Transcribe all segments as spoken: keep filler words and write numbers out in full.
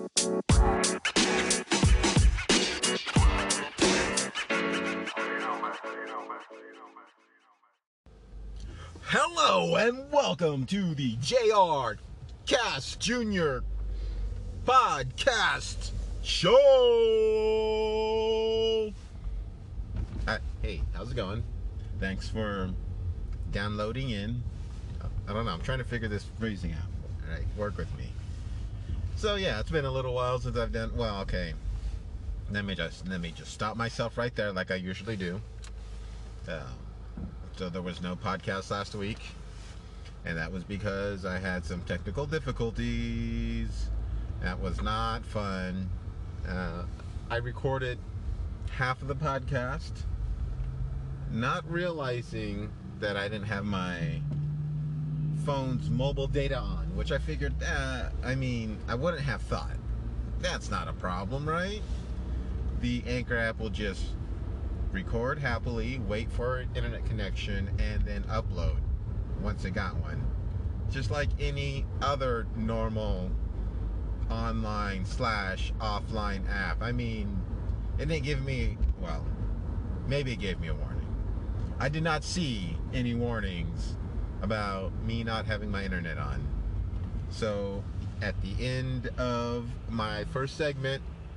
Hello and welcome to the J R Cast Junior Podcast Show. Uh, hey, how's it going? Thanks for downloading in. I don't know, I'm trying to figure this phrasing out. All right, work with me. So yeah, it's been a little while since I've done. Well, okay. Let me just let me just stop myself right there, like I usually do. Uh, So there was no podcast last week, and that was because I had some technical difficulties. That was not fun. Uh, I recorded half of the podcast, not realizing that I didn't have my phone's mobile data on, which I figured, uh, I mean, I wouldn't have thought. That's not a problem, right? The Anchor app will just record happily, wait for an internet connection, and then upload once it got one. Just like any other normal online slash offline app. I mean, it didn't give me, well, maybe it gave me a warning. I did not see any warnings about me not having my internet on. So at the end of my first segment,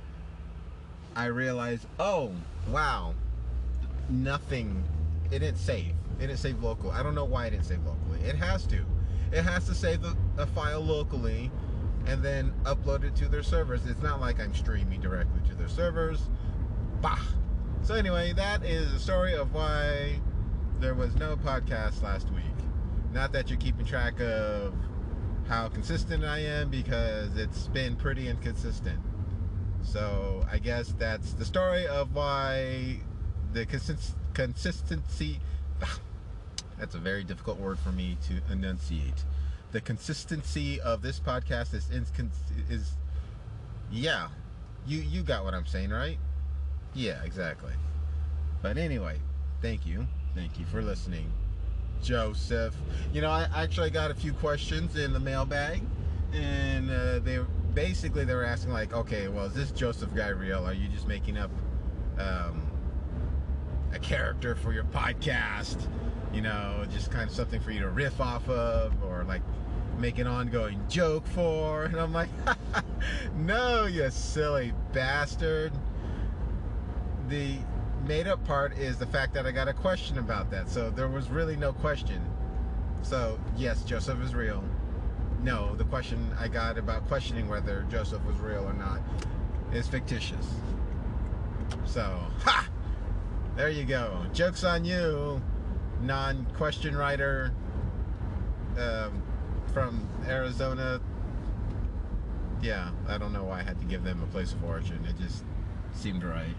I realized, oh, wow, nothing, it didn't save. It didn't save local. I don't know why it didn't save locally. It has to. It has to save the, a file locally and then upload it to their servers. It's not like I'm streaming directly to their servers. Bah! So anyway, that is the story of why there was no podcast last week. Not that you're keeping track of how consistent I am, because it's been pretty inconsistent. So I guess that's the story of why the consist- consistency, that's a very difficult word for me to enunciate. The consistency of this podcast is, incons- is yeah, you, you got what I'm saying, right? Yeah, exactly. But anyway, thank you. Thank you for listening, Joseph. You know, I actually got a few questions in the mailbag, and uh, they basically they were asking like, okay, well, is this Joseph guy real? Are you just making up um, a character for your podcast? You know, just kind of something for you to riff off of, or like make an ongoing joke for? And I'm like, no, you silly bastard. The made up part is the fact that I got a question about that. So there was really no question. So yes, Joseph is real. No, the question I got about questioning whether Joseph was real or not is fictitious. So, ha! There you go. Joke's on you, non-question writer um, from Arizona. Yeah, I don't know why I had to give them a place of origin. It just seemed right.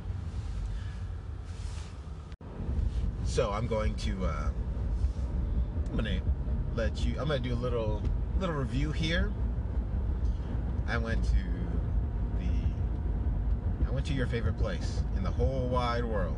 So I'm going to, uh, I'm gonna let you, I'm gonna do a little, little review here. I went to the, I went to your favorite place in the whole wide world.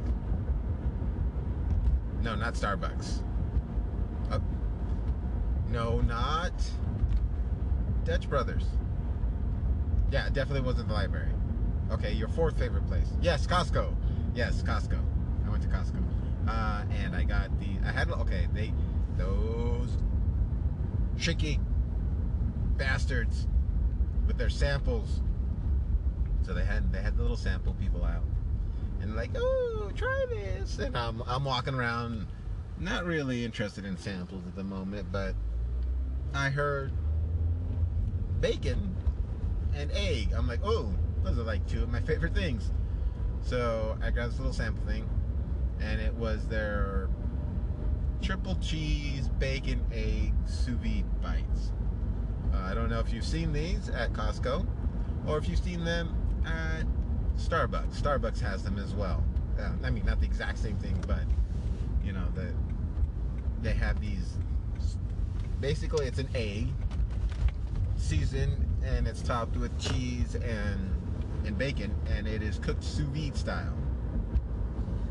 No, not Starbucks. Uh, no, not Dutch Brothers. Yeah, it definitely wasn't the library. Okay, your fourth favorite place. Yes, Costco. Yes, Costco. I went to Costco. Uh, and I got the, I had, okay, they, those tricky bastards with their samples. So they had, they had the little sample people out. And like, oh, try this. And I'm, I'm walking around, not really interested in samples at the moment, but I heard bacon and egg. I'm like, oh, those are like two of my favorite things. So I got this little sample thing, and it was their triple cheese bacon egg sous vide bites. Uh, I don't know if you've seen these at Costco, or if you've seen them at Starbucks. Starbucks has them as well. Uh, I mean, not the exact same thing, but you know, the, they have these. Basically, it's an egg seasoned, and it's topped with cheese and and bacon, and it is cooked sous vide style. Uh,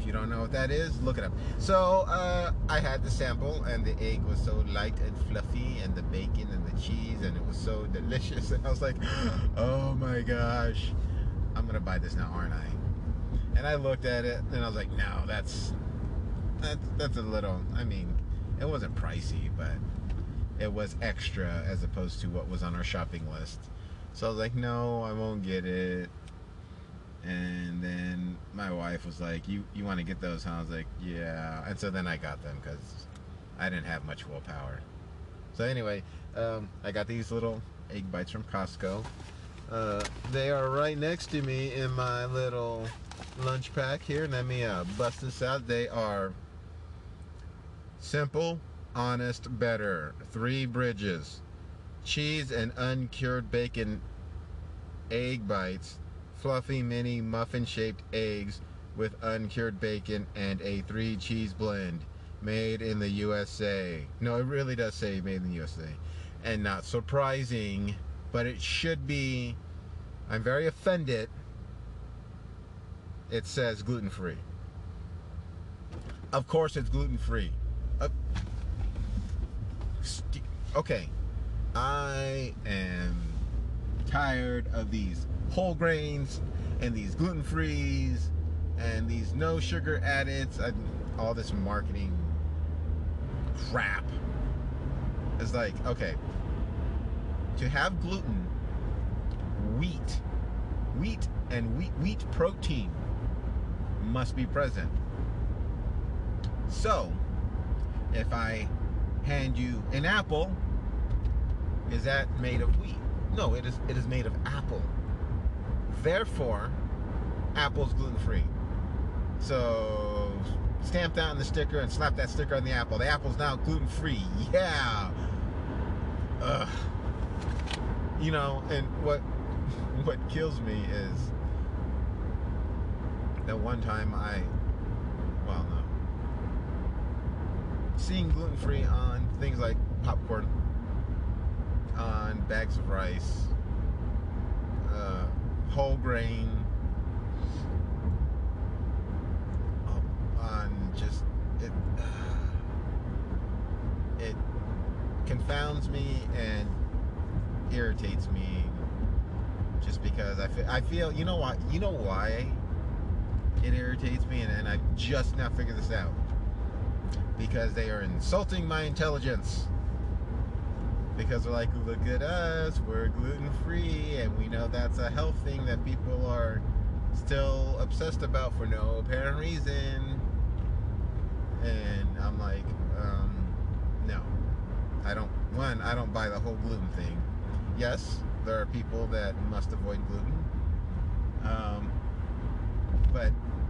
If you don't know what that is, look it up. So uh, I had the sample, and the egg was so light and fluffy, and the bacon and the cheese, and it was so delicious. And I was like, oh my gosh, I'm gonna buy this now, aren't I? And I looked at it, and I was like, no, that's that's that's a little. I mean, it wasn't pricey, but it was extra as opposed to what was on our shopping list. So I was like, no, I won't get it. And then my wife was like, you you want to get those, huh? I was like, yeah. And so then I got them because I didn't have much willpower. So anyway, um, I got these little egg bites from Costco. Uh, they are right next to me in my little lunch pack here. Let me uh, bust this out. They are simple, honest, better. Three Bridges. Cheese and uncured bacon egg bites. Fluffy mini muffin shaped eggs with uncured bacon and a three cheese blend. Made in the U S A. No, it really does say made in the U S A. And not surprising, but it should be. I'm very offended. It says gluten-free. Of course it's gluten-free. Uh, okay. I am tired of these whole grains and these gluten-frees and these no sugar addeds, and all this marketing crap. It's like, okay, to have gluten, wheat, wheat and wheat, wheat protein must be present. So, if I hand you an apple, is that made of wheat? No, it is. It is made of apple. Therefore, apple's gluten-free. So, stamp down the sticker and slap that sticker on the apple. The apple's now gluten-free. Yeah. Ugh. You know, and what what kills me is that one time I, well, no, seeing gluten-free on things like popcorn, on bags of rice, uh, whole grain, on just it. It confounds me and irritates me, just because I feel. I feel. You know what? You know why it irritates me, and, and I just now figured this out. Because they are insulting my intelligence. Because they're like, look at us, we're gluten-free, and we know that's a health thing that people are still obsessed about for no apparent reason. And I'm like, um, no. I don't, one, I don't buy the whole gluten thing. Yes, there are people that must avoid gluten. Um, but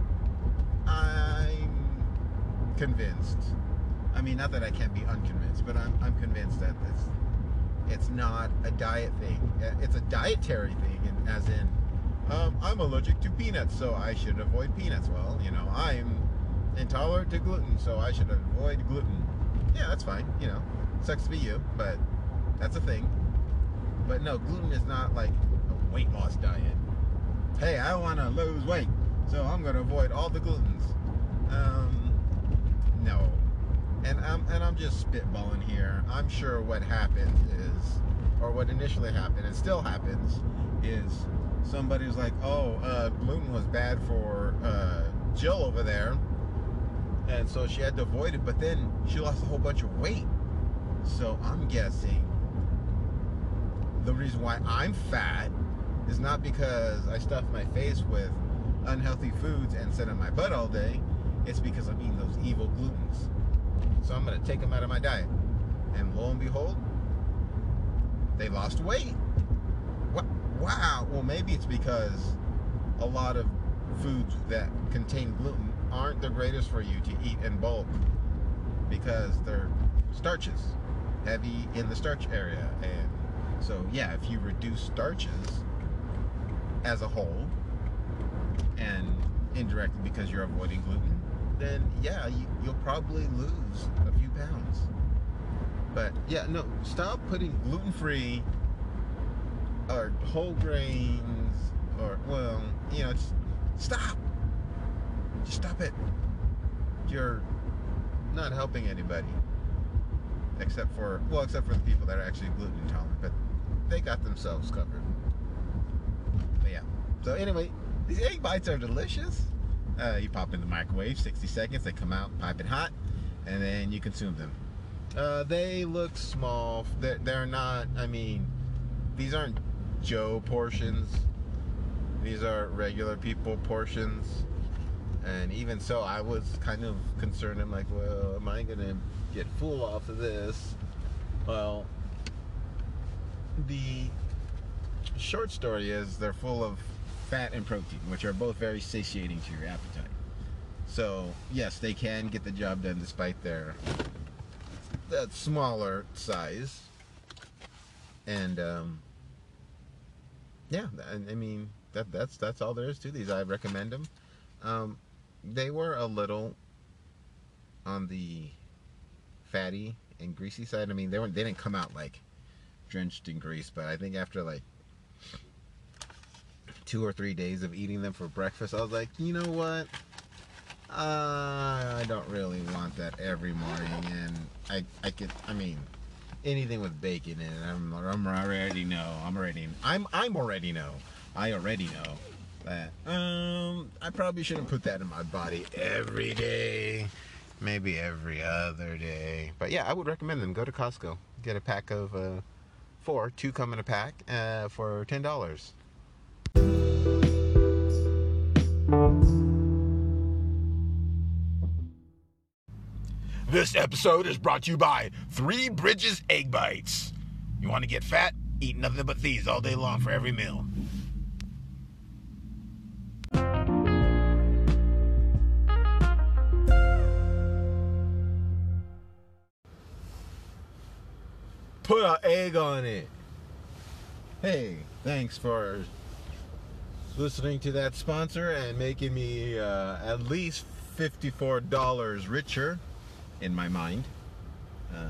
I'm convinced. I mean, not that I can't be unconvinced, but I'm, I'm convinced that it's it's not a diet thing. It's a dietary thing, and as in, um, I'm allergic to peanuts, so I should avoid peanuts. Well, you know, I'm intolerant to gluten, so I should avoid gluten. Yeah, that's fine. You know, sucks to be you, but that's a thing. But no, gluten is not like a weight loss diet. Hey, I want to lose weight, so I'm going to avoid all the glutens. Um, no. And I'm, and I'm just spitballing here. I'm sure what happens is, or what initially happened, and still happens, is somebody's like, oh, uh, gluten was bad for uh, Jill over there, and so she had to avoid it, but then she lost a whole bunch of weight. So I'm guessing the reason why I'm fat is not because I stuff my face with unhealthy foods and sit on my butt all day. It's because I'm eating those evil glutens. So I'm going to take them out of my diet. And lo and behold, they lost weight. What? Wow. Well, maybe it's because a lot of foods that contain gluten aren't the greatest for you to eat in bulk, because they're starches, heavy in the starch area. And so, yeah, if you reduce starches as a whole, and indirectly because you're avoiding gluten, then yeah, you, you'll probably lose a few pounds. But yeah, no, stop putting gluten-free or whole grains, or, well, you know, just stop. Just stop it. you're not helping anybody. Except for, well, except for the people that are actually gluten intolerant. But they got themselves covered. But yeah. So anyway, these egg bites are delicious. Uh, you pop in the microwave, sixty seconds. They come out piping hot. And then you consume them. Uh, they look small. They're, they're not, I mean, these aren't Joe portions. These are regular people portions. And even so, I was kind of concerned. I'm like, well, am I going to get full off of this? Well, the short story is they're full of fat and protein, which are both very satiating to your appetite. So, yes, they can get the job done despite their that smaller size. And, um, yeah, I, I mean, that that's that's all there is to these. I recommend them. Um, they were a little on the fatty and greasy side. I mean, they weren't they didn't come out like drenched in grease, but I think after like two or three days of eating them for breakfast, I was like, you know what? Uh, I don't really want that every morning, and I I could I mean anything with bacon in it. I'm I'm already know I'm already I'm I'm already know I already know that um I probably shouldn't put that in my body every day, maybe every other day. But yeah, I would recommend them. Go to Costco, get a pack of uh, four, two come in a pack uh, for ten dollars. This episode is brought to you by Three Bridges Egg Bites. You want to get fat? Eat nothing but these all day long for every meal. Put an egg on it. Hey, thanks for listening to that sponsor and making me uh, at least fifty-four dollars richer in my mind. Uh,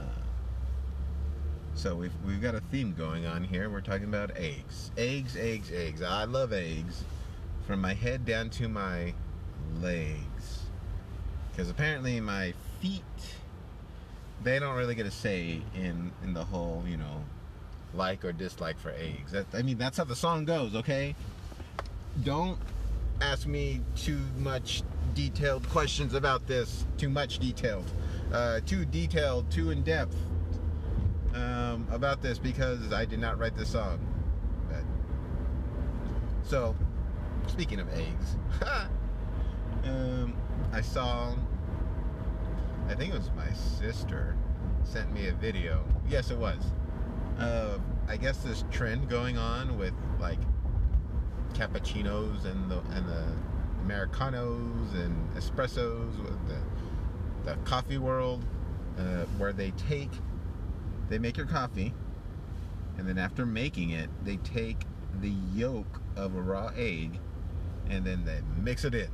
so we've, we've got a theme going on here. We're talking about eggs. Eggs, eggs, eggs. I love eggs from my head down to my legs. Because apparently my feet, they don't really get a say in, in the whole, you know, like or dislike for eggs. That, I mean, that's how the song goes, okay? Don't ask me too much detailed questions about this. Too much detailed. Uh, too detailed, too in-depth um, about this, because I did not write this song. But, so, speaking of eggs, um, I saw, I think it was my sister sent me a video. Yes, it was. Uh, I guess this trend going on with like cappuccinos and the and the Americanos and espressos with the the coffee world, uh, where they take, they make your coffee, and then after making it, they take the yolk of a raw egg, and then they mix it in.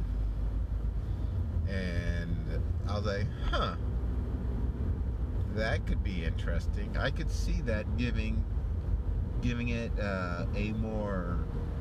And I was like, huh, that could be interesting. I could see that giving, giving it uh, a more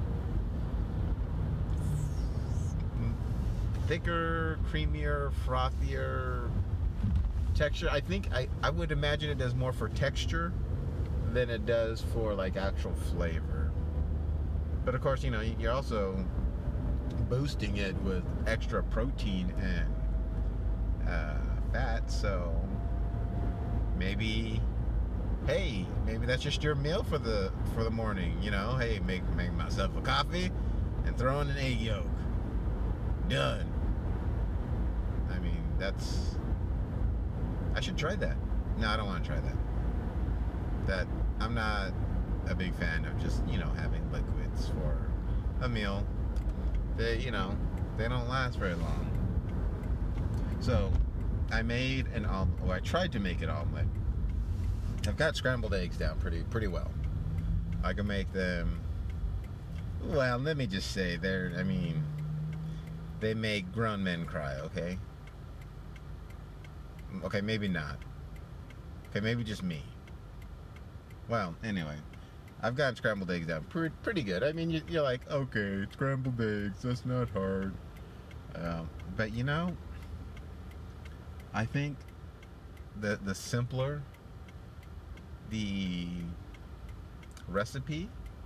thicker, creamier, frothier texture. I think I, I would imagine it does more for texture than it does for like actual flavor. But of course, you know, you're also boosting it with extra protein and uh, fat, so maybe, hey, maybe that's just your meal for the for the morning, you know? Hey, make make myself a coffee and throw in an egg yolk. Done. I mean, that's, I should try that. No, I don't want to try that. That, I'm not a big fan of just, you know, having liquids for a meal. They, you know, they don't last very long. So, I made an omelet, or I tried to make an omelet. I've got scrambled eggs down pretty, pretty well. I can make them, well, let me just say, they're, I mean, they make grown men cry, okay? Okay, maybe not. Okay, maybe just me. Well, anyway, I've got scrambled eggs down pretty, pretty good. I mean, you're like, okay, scrambled eggs, that's not hard. Um, but, you know, I think the the simpler the recipe,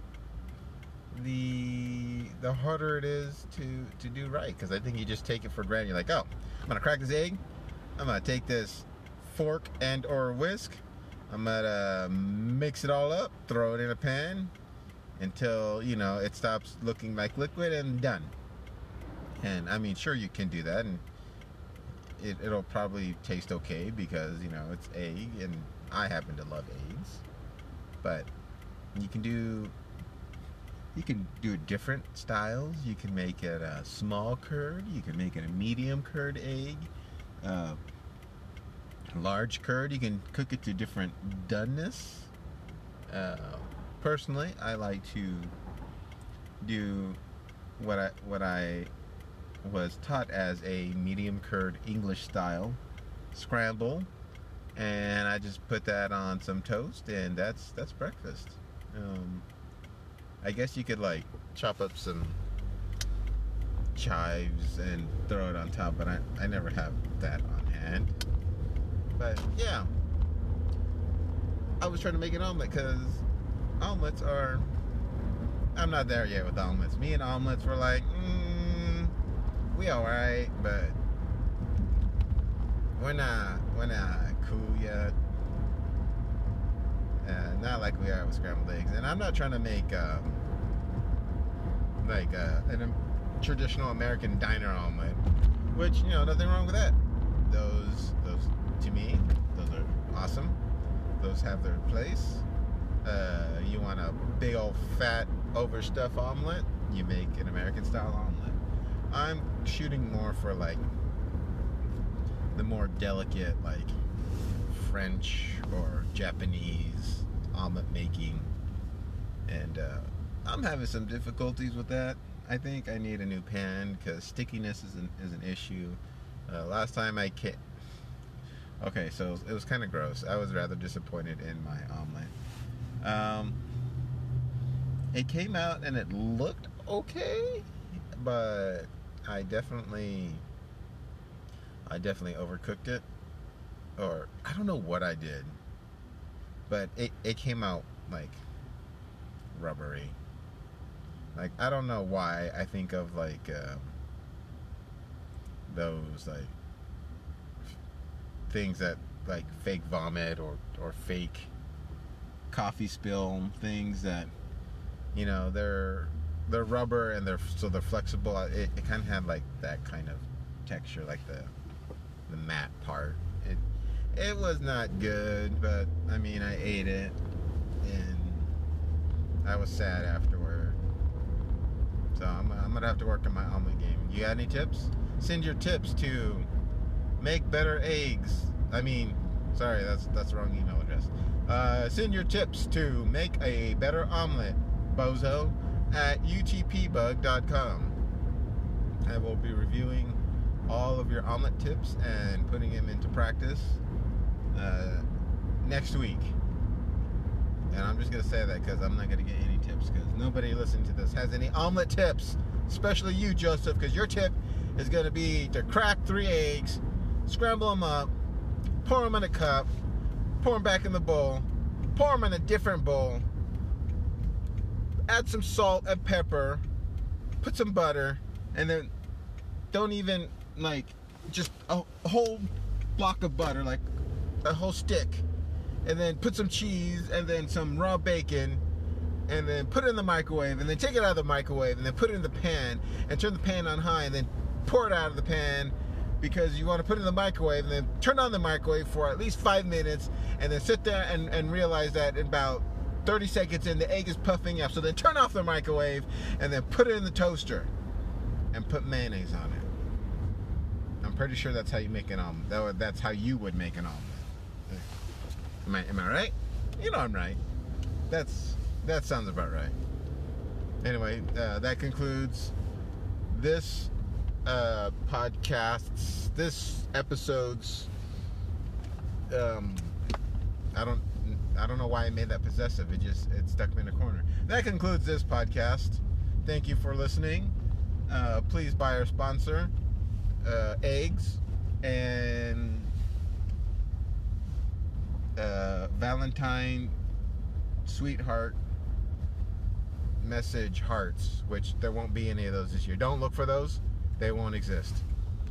the the harder it is to to do right. Because I think you just take it for granted. You're like, oh, I'm gonna crack this egg. I'm gonna take this fork and or whisk. I'm gonna mix it all up, throw it in a pan until, you know, it stops looking like liquid, and done. And I mean, sure, you can do that, and it, it'll probably taste okay because, you know, it's egg, and I happen to love eggs. But you can do you can do different styles. You can make it a small curd. You can make it a medium curd egg. Uh, large curd, you can cook it to different doneness. Uh, personally, I like to do what I what I was taught as a medium curd English style scramble, and I just put that on some toast, and that's that's breakfast. Um, I guess you could like chop up some chives and throw it on top, but I, I never have that on hand. But yeah, I was trying to make an omelet because omelets are, I'm not there yet with omelets. Me and omelets were like, mm, we alright, but we're not, we're not cool yet. Uh, not like we are with scrambled eggs. And I'm not trying to make um, like uh, a, a traditional American diner omelet, which, you know, nothing wrong with that. Those, those to me, those are awesome. Those have their place. Uh, you want a big old fat overstuffed omelet, you make an American style omelet. I'm shooting more for like the more delicate, like French or Japanese omelet making, and uh, I'm having some difficulties with that. I think I need a new pan because stickiness is an, is an issue. Uh, last time I came, okay, so it was, it was kind of gross. I was rather disappointed in my omelet. Um, it came out and it looked okay, but I definitely, I definitely overcooked it, or I don't know what I did, but it, it came out like rubbery. Like, I don't know why I think of like um, those like things that like fake vomit or, or fake coffee spill things that, you know, they're they're rubber and they're so they're flexible. It, it kind of had like that kind of texture, like the the matte part. It it was not good, but I mean, I ate it and I was sad afterward. So I'm, I'm gonna have to work on my omelet game. You got any tips? Send your tips to make better eggs. I mean, sorry, that's that's the wrong email address. Uh, send your tips to make a better omelet, bozo, at u t p bug dot com. I will be reviewing all of your omelet tips and putting them into practice uh, next week. And I'm just going to say that because I'm not going to get any tips because nobody listening to this has any omelet tips, especially you, Joseph, because your tip is going to be to crack three eggs, scramble them up, pour them in a cup, pour them back in the bowl, pour them in a different bowl, add some salt and pepper, put some butter, and then don't even, like, just a whole block of butter, like a whole stick, and then put some cheese and then some raw bacon, and then put it in the microwave, and then take it out of the microwave, and then put it in the pan, and turn the pan on high, and then pour it out of the pan, because you want to put it in the microwave, and then turn on the microwave for at least five minutes, and then sit there and, and realize that in about thirty seconds in, the egg is puffing up. So then turn off the microwave, and then put it in the toaster, and put mayonnaise on it. I'm pretty sure that's how you make an omelet. That would, that's how you would make an omelet. Am I, am I right? You know I'm right. That's that sounds about right. Anyway, uh, that concludes this uh, podcast's, this episode's. Um, I don't, I don't know why I made that possessive. It just it stuck me in a corner. That concludes this podcast. Thank you for listening. Uh, please buy our sponsor, uh, eggs, and uh, Valentine sweetheart message hearts, which there won't be any of those this year. Don't look for those. They won't exist.